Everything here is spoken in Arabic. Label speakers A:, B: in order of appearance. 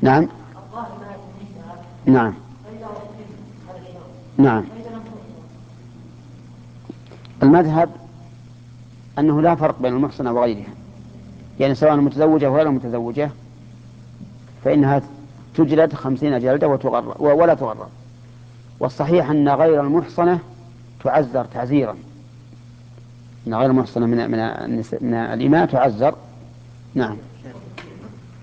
A: نعم. نعم. نعم. المذهب أنه لا فرق بين المحصنة وغيرها، يعني سواء متزوجة وغير متزوجة فإنها تجلد 50 جلدة ولا تغرر. والصحيح أن غير المحصنة تعزر تعزيرا، أن غير المحصنة من الإماء تعزر. نعم.